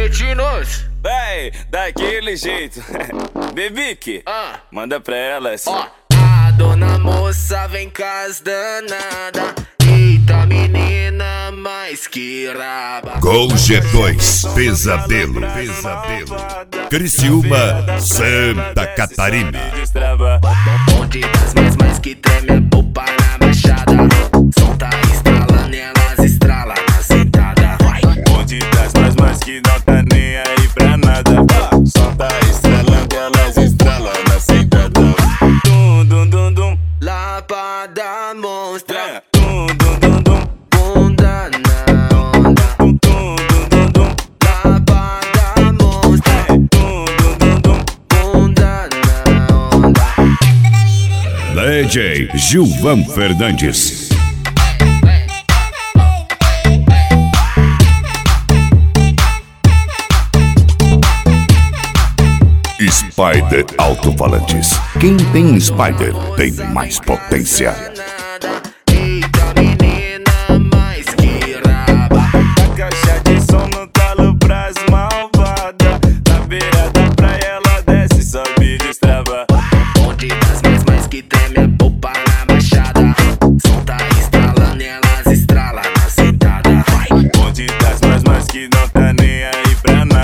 cretinos. Vai, daquele jeito. Bebique, manda pra elas. Ó, a dona moça vem com as danada. Eita menina, mais que raba. Gol G2, Pesadelo. Criciúma, Santa Catarina. Onde das mais que treme a popa na baixada. Som tá estralando e elas estralam na sentada. Onde das mais que não tá nem aí pra nada. Som tá estralando e elas estralam na sentada. Dum dum dum dum, Lapada monstra. dum dum dum dum, Bunda na onda. dum dum dum dum, Lapada monstra. dum dum dum dum. Bunda na onda. DJ Gilvan Fernandes. Spider Alto-Falantes. Quem tem Spider tem mais potência. Eita menina, mais que raba. A caixa de som no talo pras malvadas. Na beira da praia ela desce, sobe e destrava. Onde das mais que treme a popa na baixada. Som tá estralando e elas estralam na sentada. Onde das mais que não tá nem aí pra nada.